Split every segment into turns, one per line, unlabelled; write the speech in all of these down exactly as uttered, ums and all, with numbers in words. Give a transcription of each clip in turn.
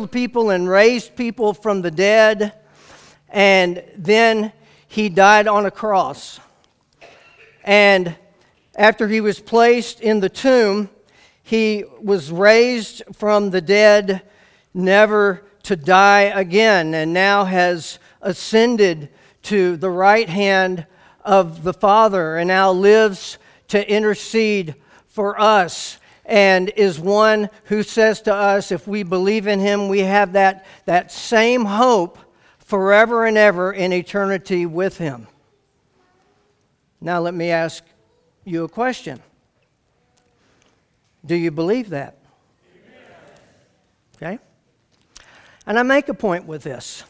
healed people and raised people from the dead, and then he died on a cross. And after he was placed in the tomb, he was raised from the dead, never to die again, and now has ascended to the right hand of the Father, and now lives to intercede for us, and is one who says to us, if we believe in him, we have that, that same hope forever and ever in eternity with him. Now let me ask you a question. Do you believe that? Okay? And I make a point with this.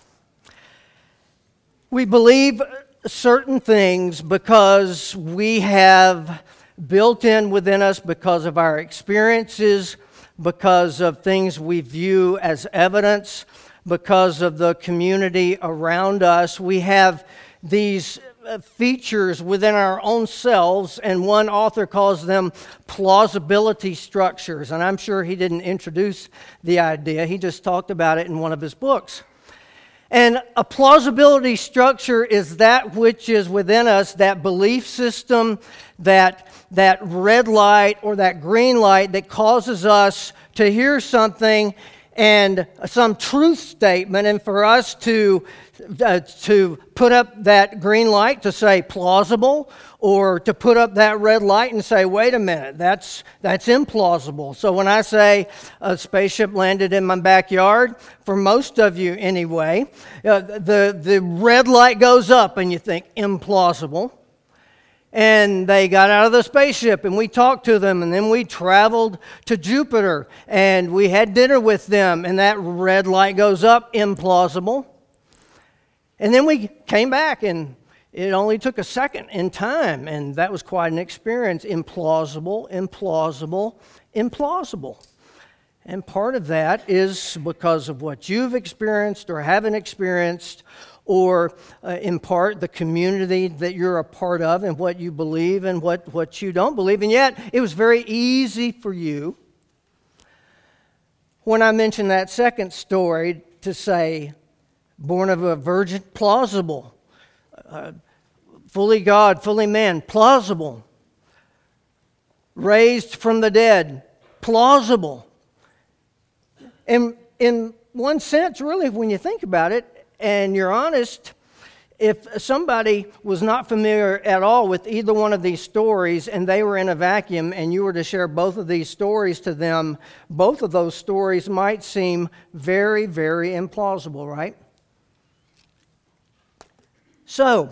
We believe certain things because we have built in within us, because of our experiences, because of things we view as evidence, because of the community around us. We have these features within our own selves, and one author calls them plausibility structures. And I'm sure he didn't introduce the idea, he just talked about it in one of his books. And a plausibility structure is that which is within us, that belief system, that, that red light or that green light that causes us to hear something and some truth statement, and for us to uh, to put up that green light to say plausible, or to put up that red light and say, wait a minute, that's that's implausible. So when I say a spaceship landed in my backyard, for most of you anyway, uh, the the red light goes up and you think implausible. And they got out of the spaceship, and we talked to them, and then we traveled to Jupiter, and we had dinner with them, and that red light goes up, implausible. And then we came back, and it only took a second in time, and that was quite an experience. Implausible, implausible, implausible. And part of that is because of what you've experienced or haven't experienced, or uh, in part the community that you're a part of and what you believe and what, what you don't believe. And yet, it was very easy for you, when I mentioned that second story, to say, born of a virgin, plausible. Uh, fully God, fully man, plausible. Raised from the dead, plausible. And in one sense, really, when you think about it, and you're honest, if somebody was not familiar at all with either one of these stories and they were in a vacuum and you were to share both of these stories to them, both of those stories might seem very, very implausible, right? So,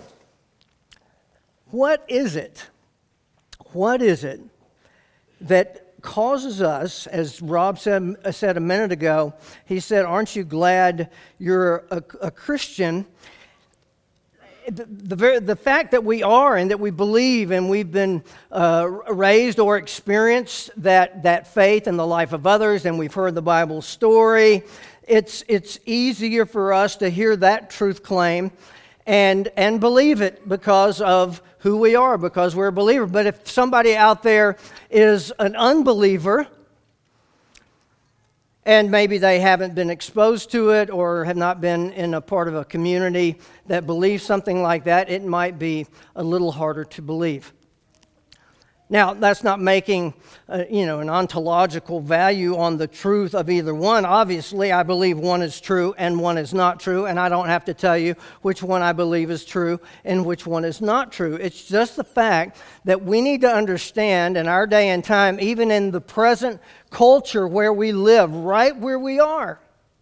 what is it? What is it that causes us, as Rob said, said a minute ago, he said, aren't you glad you're a, a Christian? The, the, the fact that we are and that we believe and we've been uh, raised or experienced that, that faith in the life of others, and we've heard the Bible story, it's, it's easier for us to hear that truth claim and and believe it because of who we are, because we're a believer. But if somebody out there is an unbeliever, and maybe they haven't been exposed to it or have not been in a part of a community that believes something like that, it might be a little harder to believe. Now, that's not making, uh, you know, an ontological value on the truth of either one. Obviously, I believe one is true and one is not true, and I don't have to tell you which one I believe is true and which one is not true. It's just the fact that we need to understand in our day and time, even in the present culture where we live, right where we are,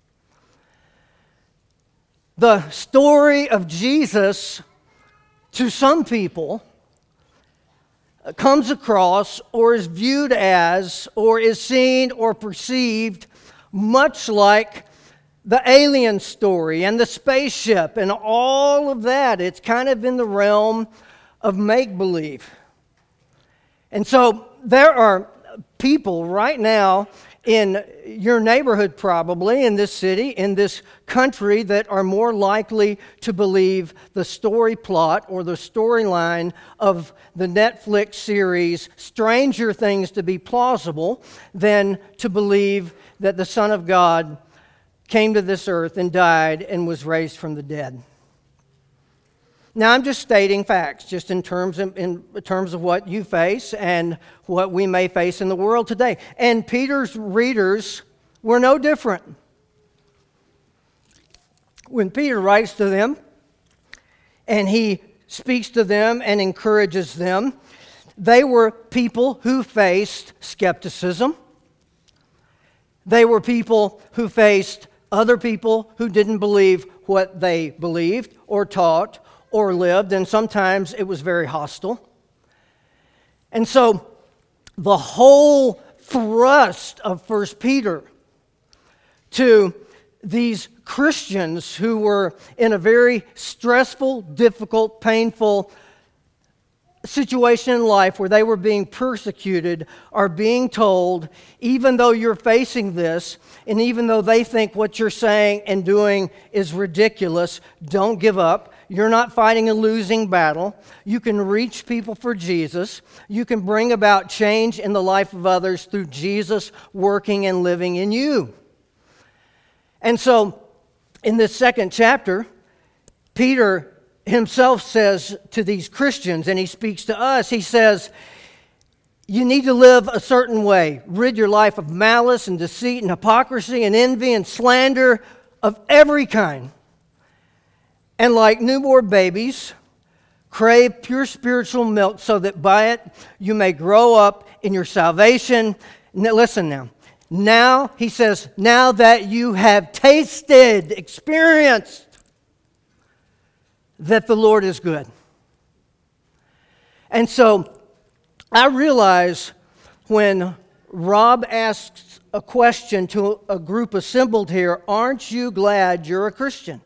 the story of Jesus, to some people, comes across or is viewed as or is seen or perceived much like the alien story and the spaceship and all of that. It's kind of in the realm of make-believe. And so there are people right now in your neighborhood, probably, in this city, in this country, that are more likely to believe the story plot or the storyline of the Netflix series Stranger Things to be plausible than to believe that the Son of God came to this earth and died and was raised from the dead. Now, I'm just stating facts, just in terms of, in terms of what you face and what we may face in the world today. And Peter's readers were no different. When Peter writes to them, and he speaks to them and encourages them, they were people who faced skepticism. They were people who faced other people who didn't believe what they believed or taught or lived, and sometimes it was very hostile. And so the whole thrust of First Peter to these Christians who were in a very stressful, difficult, painful situation in life where they were being persecuted are being told, even though you're facing this, and even though they think what you're saying and doing is ridiculous, don't give up. You're not fighting a losing battle. You can reach people for Jesus. You can bring about change in the life of others through Jesus working and living in you. And so, in this second chapter, Peter himself says to these Christians, and he speaks to us, he says, you need to live a certain way. Rid your life of malice and deceit and hypocrisy and envy and slander of every kind. And like newborn babies, crave pure spiritual milk so that by it you may grow up in your salvation. Now, listen now. Now, he says, now that you have tasted, experienced that the Lord is good. And so, I realize when Rob asks a question to a group assembled here, aren't you glad you're a Christian?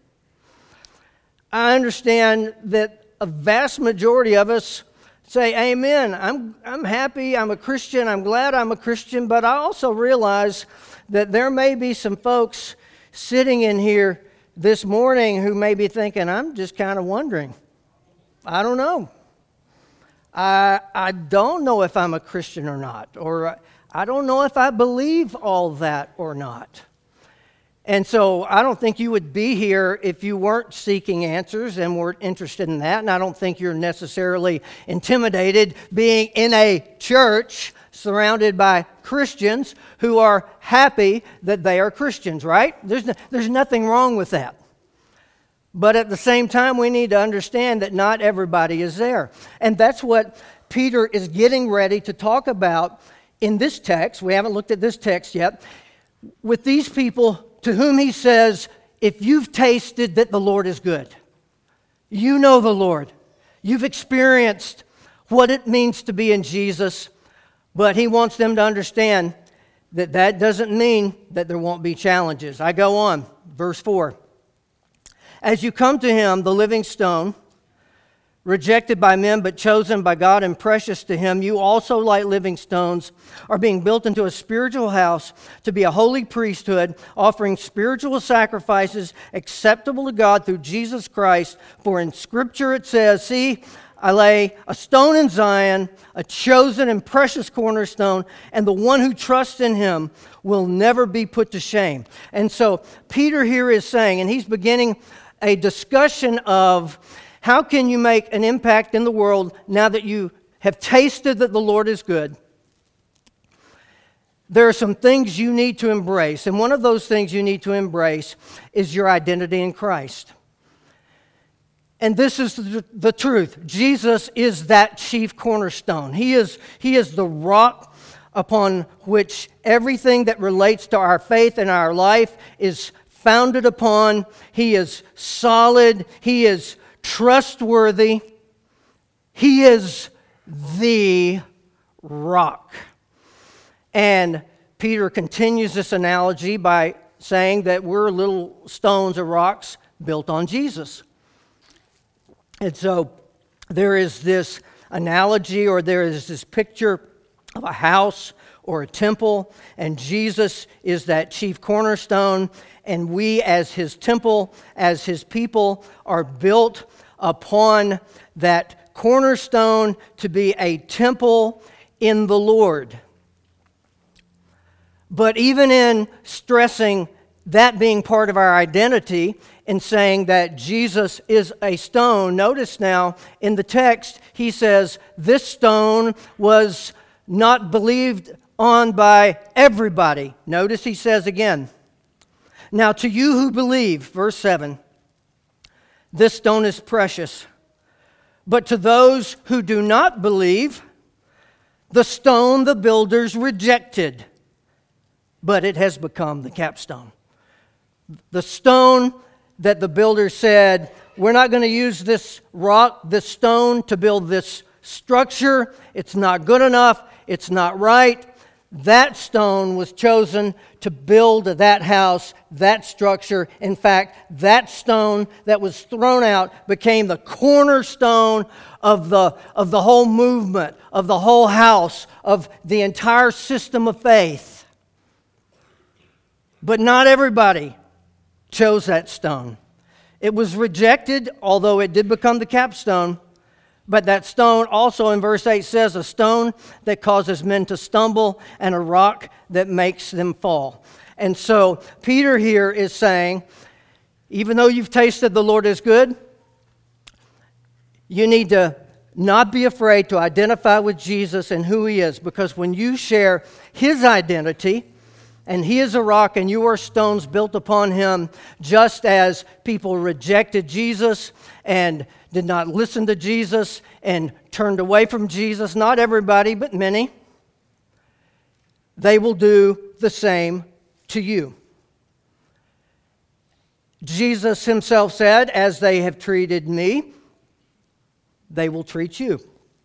I understand that a vast majority of us say, amen, I'm, I'm happy, I'm a Christian, I'm glad I'm a Christian, but I also realize that there may be some folks sitting in here this morning who may be thinking, I'm just kind of wondering. I don't know. I, I don't know if I'm a Christian or not, or I don't know if I believe all that or not. And so I don't think you would be here if you weren't seeking answers and weren't interested in that. And I don't think you're necessarily intimidated being in a church surrounded by Christians who are happy that they are Christians, right? There's no, there's nothing wrong with that. But at the same time, we need to understand that not everybody is there. And that's what Peter is getting ready to talk about in this text. We haven't looked at this text yet. With these people to whom he says, if you've tasted that the Lord is good, you know the Lord, you've experienced what it means to be in Jesus, but he wants them to understand that that doesn't mean that there won't be challenges. I go on, verse four. As you come to him, the living stone, rejected by men but chosen by God and precious to him, you also, like living stones, are being built into a spiritual house to be a holy priesthood, offering spiritual sacrifices acceptable to God through Jesus Christ. For in Scripture it says, see, I lay a stone in Zion, a chosen and precious cornerstone, and the one who trusts in him will never be put to shame. And so Peter here is saying, and he's beginning a discussion of how can you make an impact in the world now that you have tasted that the Lord is good? There are some things you need to embrace, and one of those things you need to embrace is your identity in Christ. And this is the, the truth. Jesus is that chief cornerstone. He is, he is the rock upon which everything that relates to our faith and our life is founded upon. He is solid. He is trustworthy. He is the rock. And Peter continues this analogy by saying that we're little stones or rocks built on Jesus. And so there is this analogy, or there is this picture of a house or a temple, and Jesus is that chief cornerstone, and we as his temple, as his people, are built upon that cornerstone to be a temple in the Lord. But even in stressing that being part of our identity in saying that Jesus is a stone, notice now in the text, he says, this stone was not believed on by everybody. Notice he says again, now to you who believe, verse seven, this stone is precious. But to those who do not believe, the stone the builders rejected, but it has become the capstone. The stone that the builders said, we're not going to use this rock, this stone to build this structure. It's not good enough. It's not right. That stone was chosen to build that house, that structure. In fact, that stone that was thrown out became the cornerstone of the, of the whole movement, of the whole house, of the entire system of faith. But not everybody chose that stone. It was rejected, although it did become the capstone. But that stone also in verse eight says, a stone that causes men to stumble and a rock that makes them fall. And so Peter here is saying, even though you've tasted the Lord is good, you need to not be afraid to identify with Jesus and who he is. Because when you share his identity, and he is a rock and you are stones built upon him, just as people rejected Jesus and did not listen to Jesus and turned away from Jesus. Not everybody, but many. They will do the same to you. Jesus himself said, as they have treated me, they will treat you.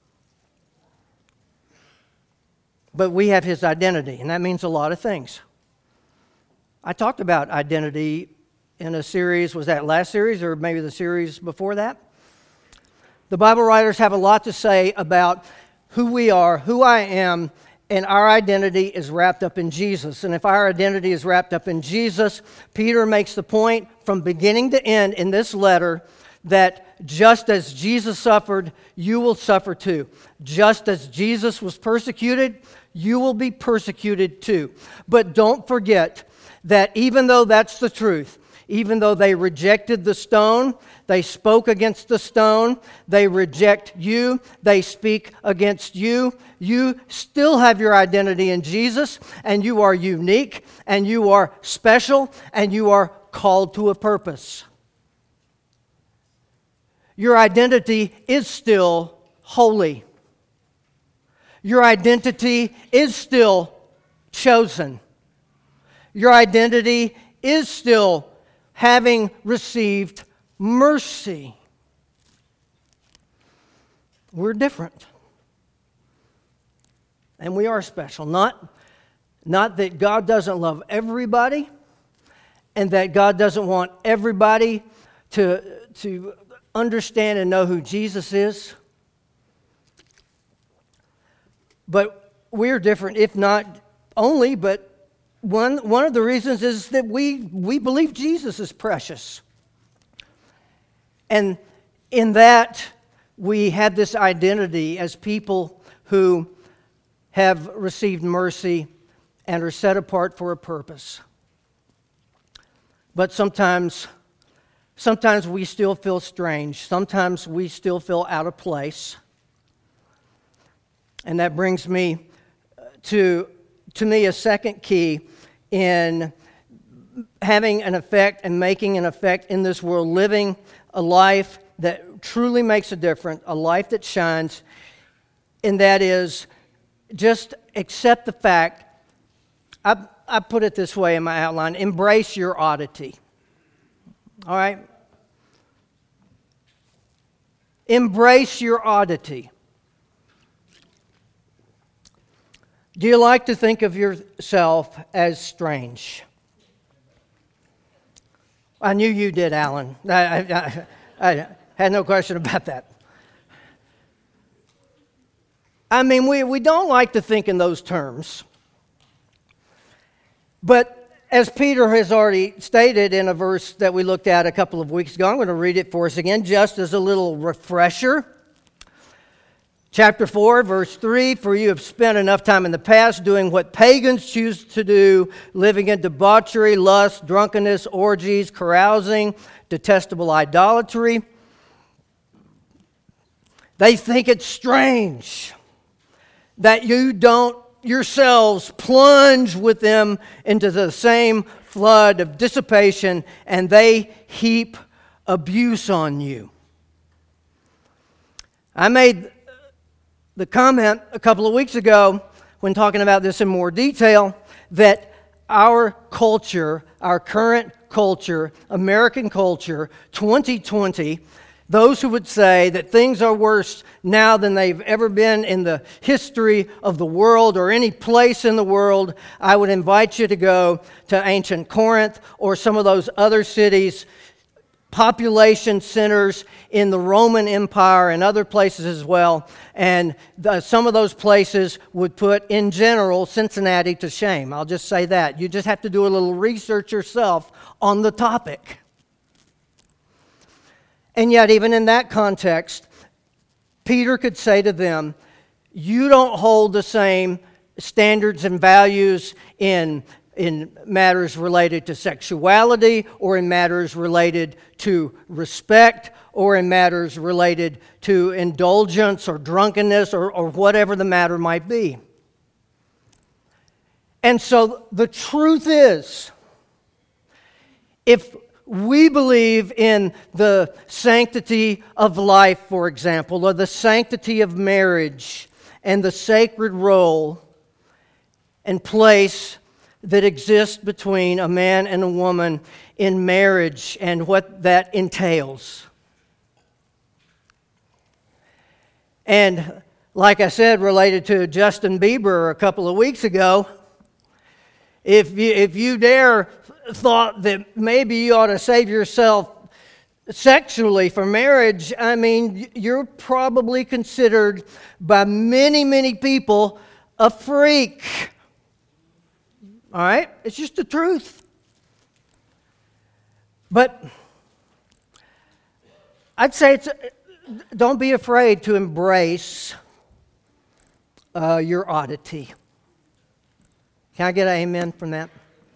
But we have his identity, and that means a lot of things. I talked about identity in a series, was that last series or maybe the series before that? The Bible writers have a lot to say about who we are, who I am, and our identity is wrapped up in Jesus. And if our identity is wrapped up in Jesus, Peter makes the point from beginning to end in this letter that just as Jesus suffered, you will suffer too. Just as Jesus was persecuted, you will be persecuted too. But don't forget that even though that's the truth, even though they rejected the stone, they spoke against the stone, they reject you, they speak against you, you still have your identity in Jesus, and you are unique, and you are special, and you are called to a purpose. Your identity is still holy. Your identity is still chosen. Your identity is still having received mercy. We're different. And we are special. Not, not that God doesn't love everybody and that God doesn't want everybody to, to understand and know who Jesus is. But we're different, if not only, but One, one of the reasons is that we, we believe Jesus is precious. And in that, we have this identity as people who have received mercy and are set apart for a purpose. But sometimes, sometimes we still feel strange. Sometimes we still feel out of place. And that brings me to To me, a second key in having an effect and making an effect in this world, living a life that truly makes a difference, a life that shines, and that is just accept the fact, I, I put it this way in my outline, embrace your oddity. All right? Embrace your oddity. Do you like to think of yourself as strange? I knew you did, Alan. I, I, I had no question about that. I mean, we, we don't like to think in those terms. But as Peter has already stated in a verse that we looked at a couple of weeks ago, I'm going to read it for us again, just as a little refresher. Chapter four, verse three, for you have spent enough time in the past doing what pagans choose to do, living in debauchery, lust, drunkenness, orgies, carousing, detestable idolatry. They think it's strange that you don't yourselves plunge with them into the same flood of dissipation, and they heap abuse on you. I made the comment a couple of weeks ago when talking about this in more detail that our culture, our current culture, American culture, twenty twenty, those who would say that things are worse now than they've ever been in the history of the world or any place in the world, I would invite you to go to ancient Corinth or some of those other cities, population centers in the Roman Empire and other places as well. And the, some of those places would put, in general, Cincinnati to shame. I'll just say that. You just have to do a little research yourself on the topic. And yet, even in that context, Peter could say to them, you don't hold the same standards and values in, in matters related to sexuality or in matters related to respect or in matters related to indulgence or drunkenness or, or whatever the matter might be. And so the truth is, if we believe in the sanctity of life, for example, or the sanctity of marriage and the sacred role and place that exists between a man and a woman in marriage and what that entails. And like I said, related to Justin Bieber a couple of weeks ago, if you, if you dare thought that maybe you ought to save yourself sexually for marriage, I mean, you're probably considered by many, many people a freak. All right? It's just the truth. But I'd say it's, don't be afraid to embrace uh, your oddity. Can I get an amen from that?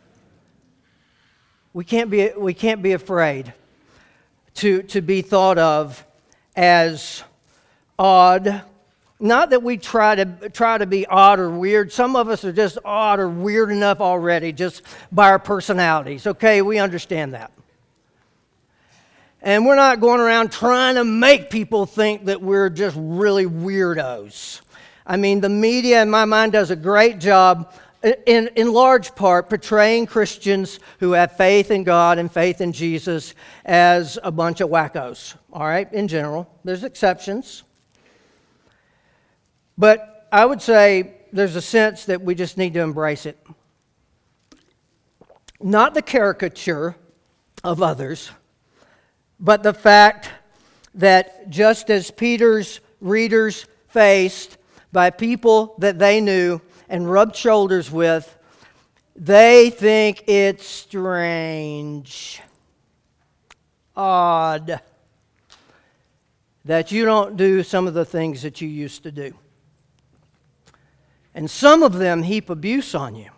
We can't be, we can't be afraid to, to be thought of as odd. Not that we try to try to be odd or weird. Some of us are just odd or weird enough already just by our personalities. Okay, we understand that. And we're not going around trying to make people think that we're just really weirdos. I mean, the media, in my mind, does a great job In, in large part, portraying Christians who have faith in God and faith in Jesus as a bunch of wackos, all right, in general. There's exceptions. But I would say there's a sense that we just need to embrace it. Not the caricature of others, but the fact that just as Peter's readers faced by people that they knew and rubbed shoulders with, they think it's strange, odd, that you don't do some of the things that you used to do. And some of them heap abuse on you.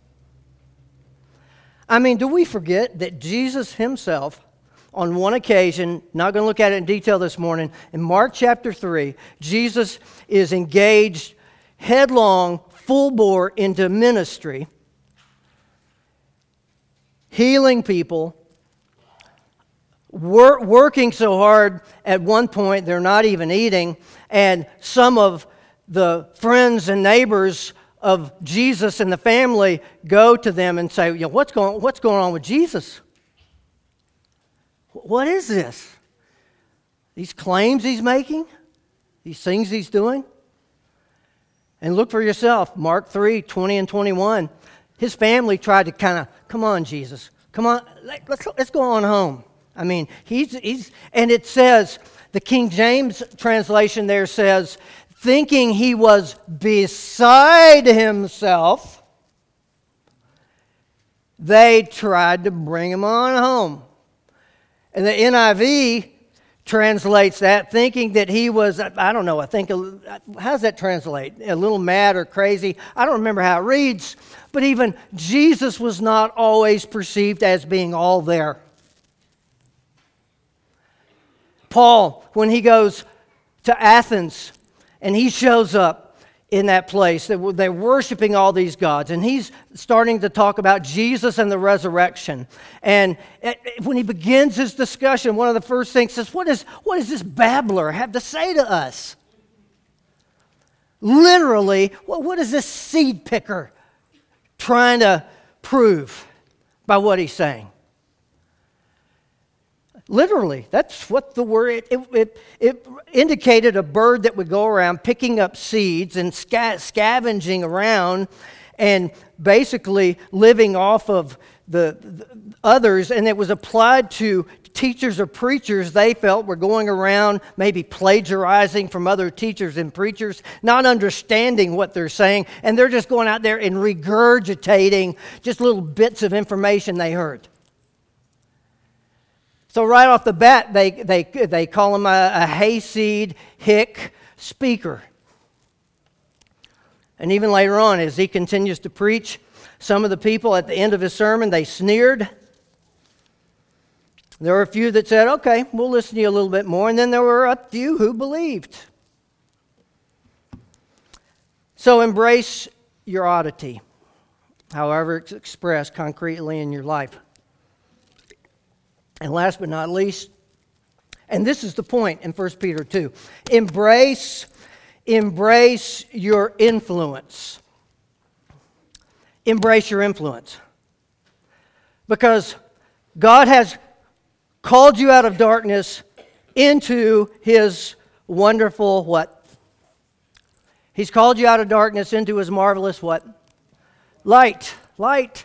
I mean, do we forget that Jesus himself, on one occasion, not going to look at it in detail this morning, in Mark chapter three, Jesus is engaged headlong, full bore into ministry, healing people, wor- working so hard at one point they're not even eating, and some of the friends and neighbors of Jesus and the family go to them and say, you know, what's going, what's going on with Jesus? What is this? These claims he's making? These things he's doing? And look for yourself, Mark three, twenty and twenty-one. His family tried to kind of, come on, Jesus. Come on, let's, let's go on home. I mean, he's, he's, and it says, the King James translation there says, thinking he was beside himself, they tried to bring him on home. And the N I V translates that, thinking that he was, I don't know, I think, how does that translate? A little mad or crazy? I don't remember how it reads, but even Jesus was not always perceived as being all there. Paul, when he goes to Athens and he shows up in that place, they're worshiping all these gods, and he's starting to talk about Jesus and the resurrection. And when he begins his discussion, one of the first things says, what, is, what does this babbler have to say to us? Literally, what, what is this seed picker trying to prove by what he's saying? Literally, that's what the word, it, it, it indicated a bird that would go around picking up seeds and sca- scavenging around and basically living off of the, the others. And it was applied to teachers or preachers they felt were going around maybe plagiarizing from other teachers and preachers, not understanding what they're saying. And they're just going out there and regurgitating just little bits of information they heard. So right off the bat, they they they call him a, a hayseed hick speaker. And even later on, as he continues to preach, some of the people at the end of his sermon, they sneered. There were a few that said, okay, we'll listen to you a little bit more. And then there were a few who believed. So embrace your oddity, however it's expressed concretely in your life. And last but not least, and this is the point in First Peter two, embrace, embrace your influence. Embrace your influence. Because God has called you out of darkness into His wonderful what? He's called you out of darkness into His marvelous what? Light. Light.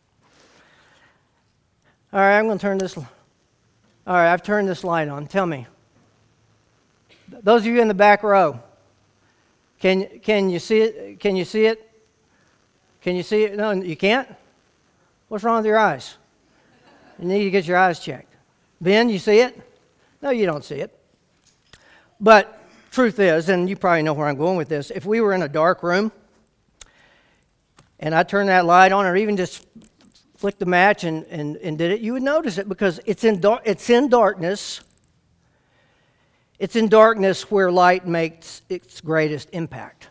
All right, I'm going to turn this... All right, I've turned this light on. Tell me. Those of you in the back row, can can you see it? Can you see it? Can you see it? No, you can't? What's wrong with your eyes? You need to get your eyes checked. Ben, you see it? No, you don't see it. But truth is, and you probably know where I'm going with this, if we were in a dark room and I turned that light on, or even just flicked the match and, and, and did it, you would notice it, because it's in dar- it's in darkness. It's in darkness where light makes its greatest impact.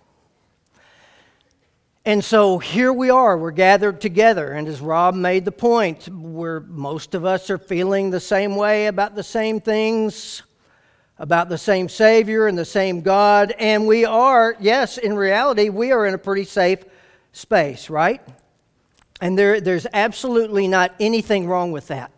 And so here we are, we're gathered together, and as Rob made the point, where most of us are feeling the same way about the same things, about the same Savior and the same God, and we are, yes, in reality, we are in a pretty safe space, right? And there, there's absolutely not anything wrong with that.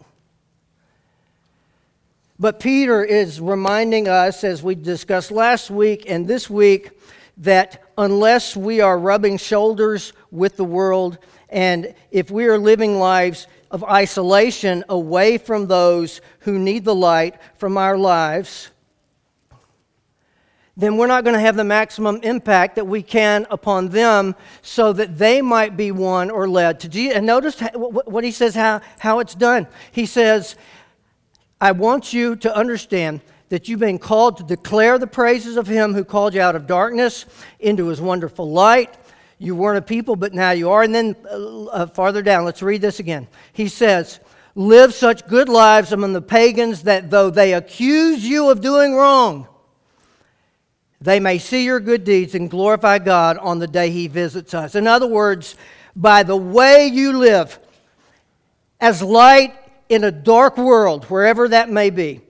But Peter is reminding us, as we discussed last week and this week, that unless we are rubbing shoulders with the world, and if we are living lives of isolation away from those who need the light from our lives, then we're not going to have the maximum impact that we can upon them, so that they might be won or led to Jesus. And notice what he says, how, how it's done. He says, I want you to understand that you've been called to declare the praises of Him who called you out of darkness into His wonderful light. You weren't a people, but now you are. And then uh, farther down, let's read this again. He says, live such good lives among the pagans that though they accuse you of doing wrong, they may see your good deeds and glorify God on the day He visits us. In other words, by the way you live as light in a dark world, wherever that may be,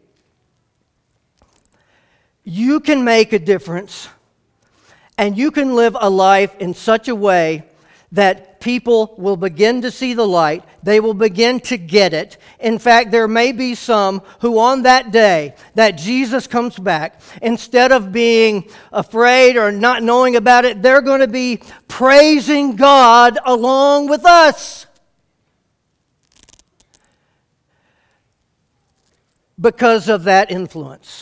you can make a difference, and you can live a life in such a way that people will begin to see the light. They will begin to get it. In fact, there may be some who on that day that Jesus comes back, instead of being afraid or not knowing about it, they're going to be praising God along with us. Because of that influence.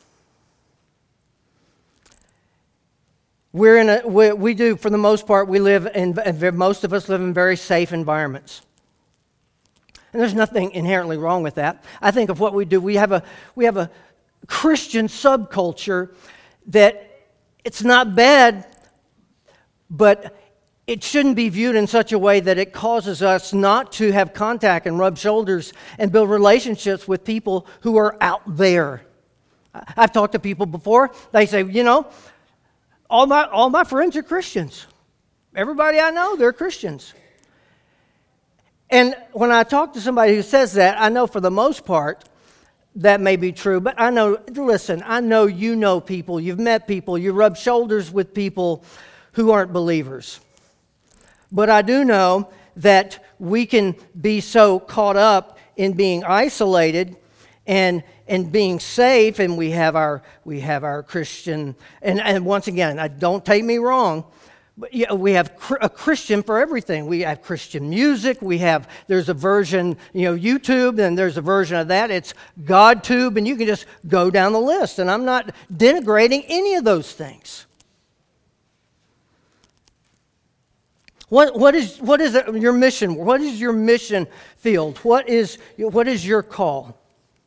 We're in a, we, we do, for the most part, we live in, most of us live in very safe environments. And there's nothing inherently wrong with that. I think of what we do. We have a, we have a, Christian subculture that it's not bad, but it shouldn't be viewed in such a way that it causes us not to have contact and rub shoulders and build relationships with people who are out there. I've talked to people before. They say, you know, all my all my friends are Christians. Everybody I know, they're Christians. And when I talk to somebody who says that, I know for the most part that may be true. But I know, listen, I know you know people, you've met people, you rub shoulders with people who aren't believers. But I do know that we can be so caught up in being isolated and and being safe, and we have our we have our Christian, and, and once again, I don't take me wrong, but yeah, we have a Christian for everything. We have Christian music, we have, there's a version, you know, YouTube, and there's a version of that, it's GodTube, and you can just go down the list, and I'm not denigrating any of those things. What what is what is it, your mission? What is your mission field? What is what is your call?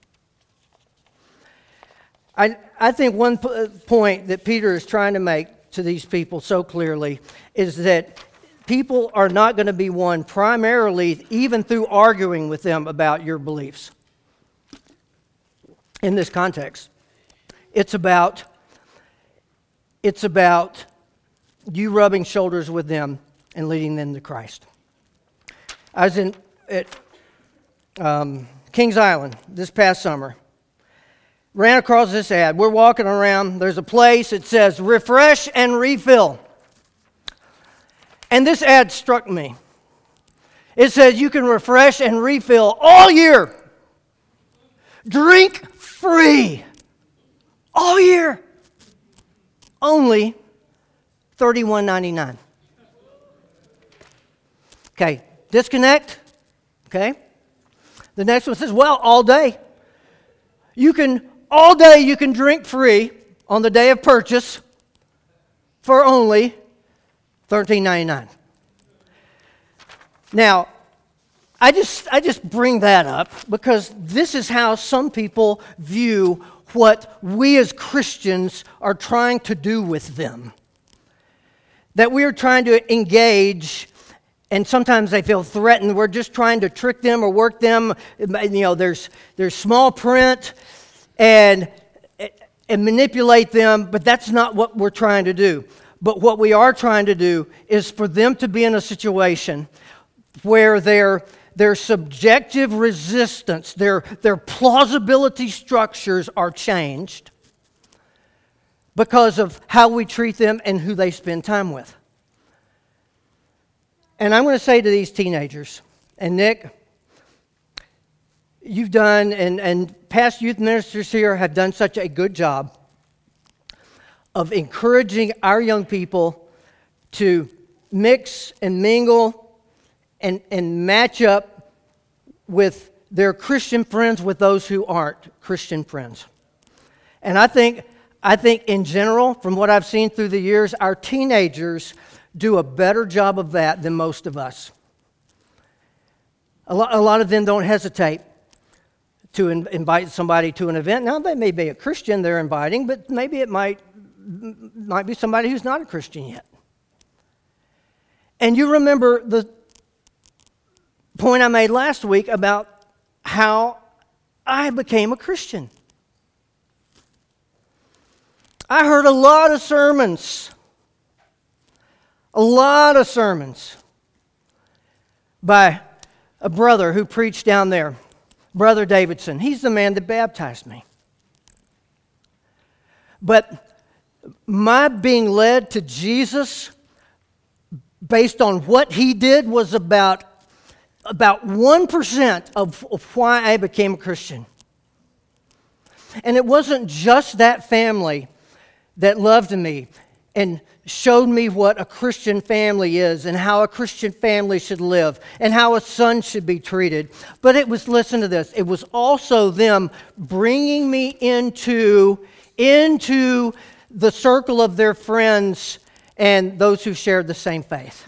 I I think one p- point that Peter is trying to make to these people so clearly is that people are not going to be won primarily even through arguing with them about your beliefs. In this context, it's about it's about you rubbing shoulders with them and leading them to Christ. I was in at um, Kings Island this past summer. Ran across this ad. We're walking around. There's a place. It says, refresh and refill. And this ad struck me. It says you can refresh and refill all year. Drink free. All year. Only thirty-one ninety-nine. Okay, disconnect. Okay. The next one says, well, all day. You can, all day you can drink free on the day of purchase for only thirteen ninety-nine. Now, I just I just bring that up because this is how some people view what we as Christians are trying to do with them. That we are trying to engage. And sometimes they feel threatened. We're just trying to trick them or work them. You know, there's there's small print and and manipulate them, but that's not what we're trying to do. But what we are trying to do is for them to be in a situation where their their subjective resistance, their their plausibility structures are changed because of how we treat them and who they spend time with. And I'm going to say to these teenagers, and Nick, you've done, and, and past youth ministers here have done such a good job of encouraging our young people to mix and mingle and, and match up with their Christian friends with those who aren't Christian friends. And I think, I think in general, from what I've seen through the years, our teenagers do a better job of that than most of us. A lot, a lot of them don't hesitate to in, invite somebody to an event. Now, they may be a Christian they're inviting, but maybe it might, might be somebody who's not a Christian yet. And you remember the point I made last week about how I became a Christian. I heard a lot of sermons A lot of sermons by a brother who preached down there, Brother Davidson. He's the man that baptized me. But my being led to Jesus based on what he did was about, about one percent of, of why I became a Christian. And it wasn't just that family that loved me and showed me what a Christian family is and how a Christian family should live and how a son should be treated. But it was, listen to this, it was also them bringing me into, into the circle of their friends and those who shared the same faith.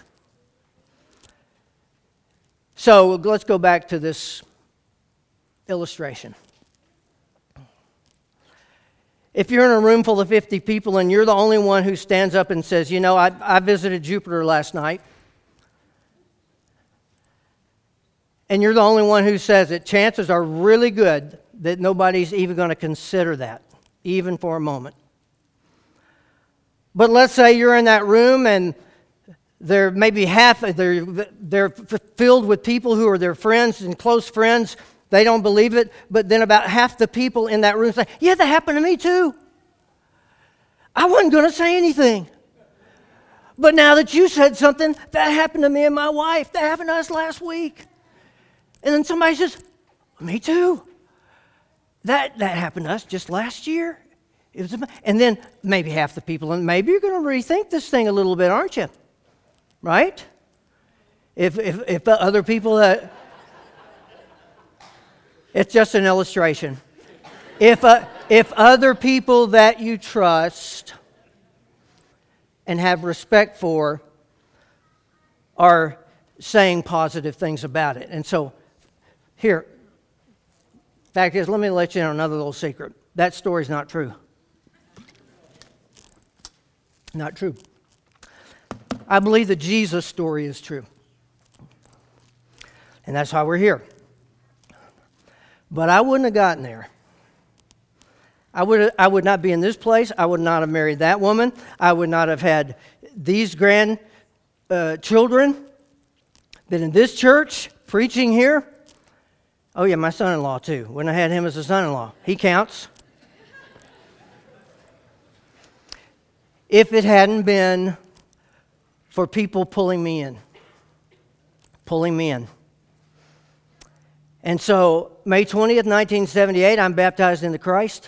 So let's go back to this illustration. If you're in a room full of fifty people and you're the only one who stands up and says, you know, I, I visited Jupiter last night, and you're the only one who says it, chances are really good that nobody's even going to consider that, even for a moment. But let's say you're in that room and they're maybe half, they're, they're filled with people who are their friends and close friends. They don't believe it, but then about half the people in that room say, yeah, that happened to me too. I wasn't going to say anything. But now that you said something, that happened to me and my wife. That happened to us last week. And then somebody says, me too. That, that happened to us just last year. It was, and then maybe half the people, and maybe you're going to rethink this thing a little bit, aren't you? Right? If, if, if the other people that... It's just an illustration. If, uh, if other people that you trust and have respect for are saying positive things about it. And so, here, fact is, let me let you know another little secret. That story's not true. Not true. I believe the Jesus story is true. And that's why we're here. But I wouldn't have gotten there. I would I would not be in this place. I would not have married that woman. I would not have had these grand uh, children. Been in this church, preaching here. Oh yeah, my son-in-law too. Wouldn't have had him as a son-in-law. He counts. If it hadn't been for people pulling me in. Pulling me in. And so, May twentieth, nineteen seventy-eight, I'm baptized into Christ.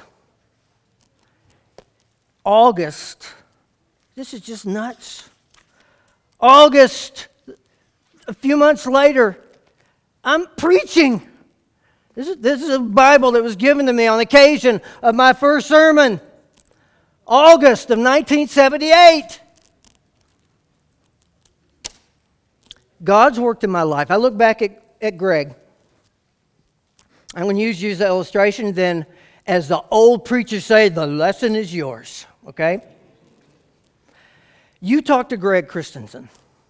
August, this is just nuts. August, a few months later, I'm preaching. This is, this is a Bible that was given to me on occasion of my first sermon. August of nineteen seventy-eight. God's worked in my life. I look back at, at Greg. I'm going to use, use the illustration, then as the old preachers say, the lesson is yours, okay? You talked to Greg Christensen,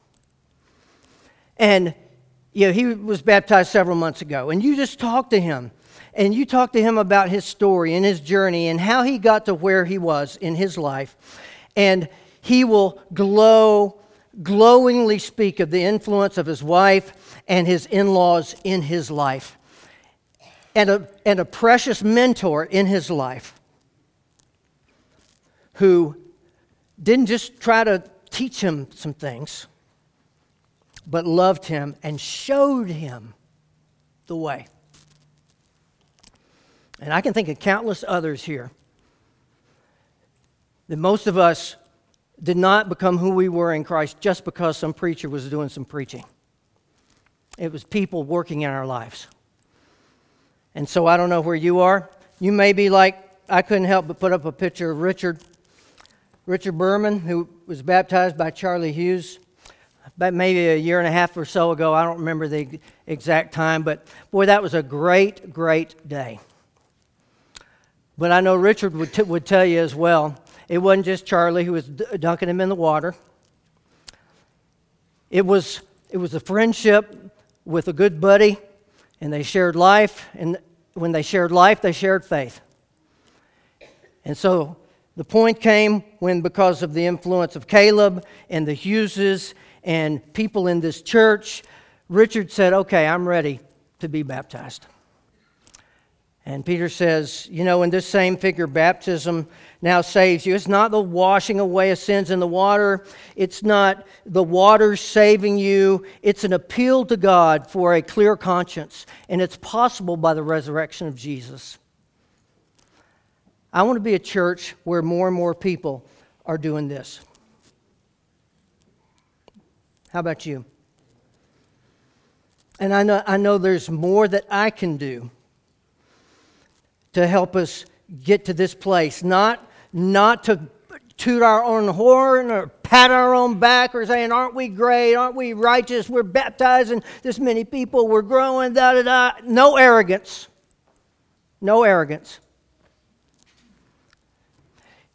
and you know, he was baptized several months ago, and you just talked to him, and you talked to him about his story and his journey and how he got to where he was in his life, and he will glow, glowingly speak of the influence of his wife and his in-laws in his life. And a, and a precious mentor in his life who didn't just try to teach him some things, but loved him and showed him the way. And I can think of countless others here that most of us did not become who we were in Christ just because some preacher was doing some preaching. It was people working in our lives. And so I don't know where you are. You may be like, I couldn't help but put up a picture of Richard, Richard Berman, who was baptized by Charlie Hughes about maybe a year and a half or so ago. I don't remember the exact time, but boy, that was a great, great day. But I know Richard would, t- would tell you as well, it wasn't just Charlie who was d- dunking him in the water. It was, it was a friendship with a good buddy. And they shared life, and when they shared life, they shared faith. And so the point came when, because of the influence of Caleb and the Hugheses and people in this church, Richard said, okay, I'm ready to be baptized. And Peter says, you know, in this same figure, baptism now saves you. It's not the washing away of sins in the water. It's not the water saving you. It's an appeal to God for a clear conscience. And it's possible by the resurrection of Jesus. I want to be a church where more and more people are doing this. How about you? And I know, I know there's more that I can do to help us get to this place. Not, not to toot our own horn or pat our own back or saying, aren't we great, aren't we righteous, we're baptizing this many people, we're growing, da-da-da. No arrogance. No arrogance.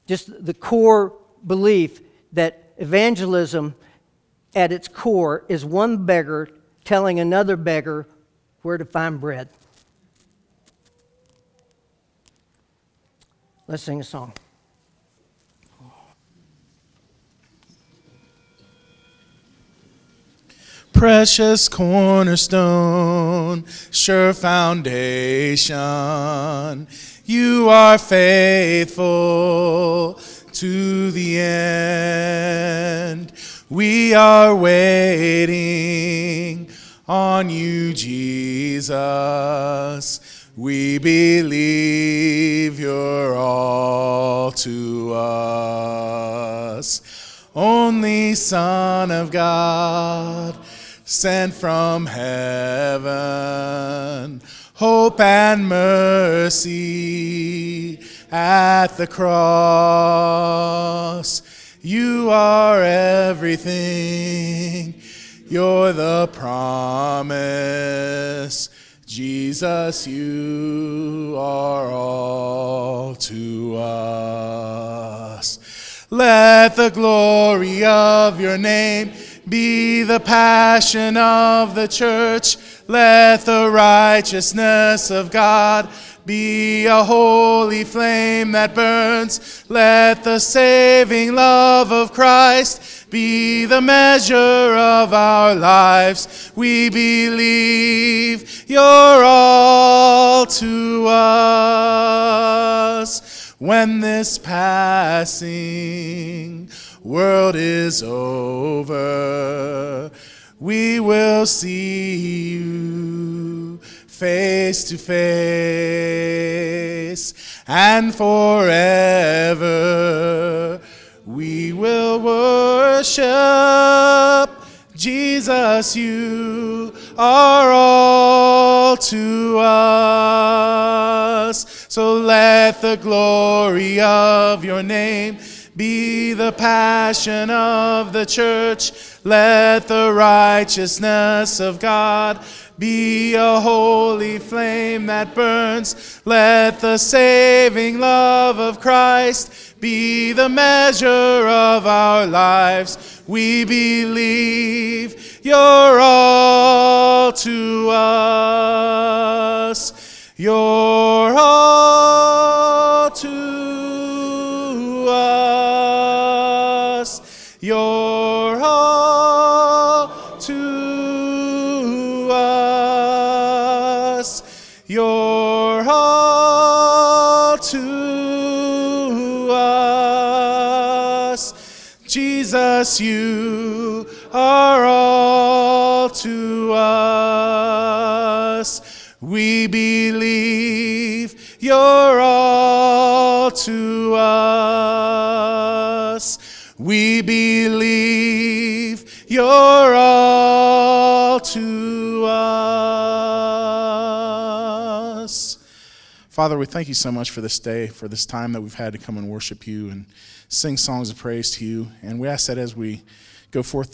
just the core belief that evangelism at its core is one beggar telling another beggar where to find bread. Let's sing a song.
Precious cornerstone, sure foundation, you are faithful to the end. We are waiting on you, Jesus. We believe you're all to us. Only Son of God, sent from heaven, hope and mercy at the cross. You are everything, you're the promise. Jesus, you are all to us. Let the glory of your name be the passion of the church. Let the righteousness of God be a holy flame that burns. Let the saving love of Christ be the measure of our lives. We believe you're all to us. When this passing world is over, we will see you face to face, and forever we will worship. Jesus, you are all to us. So let the glory of your name be the passion of the church. Let the righteousness of God be a holy flame that burns. Let the saving love of Christ be the measure of our lives. We believe you're all to us. You're all to us. You're all to us. You're all to us. Jesus, you are all to us. We believe you're all to us. We believe you're all to us. Father, we thank you so much for this day, for this time that we've had to come and worship you and sing songs of praise to you. And we ask that as we go forth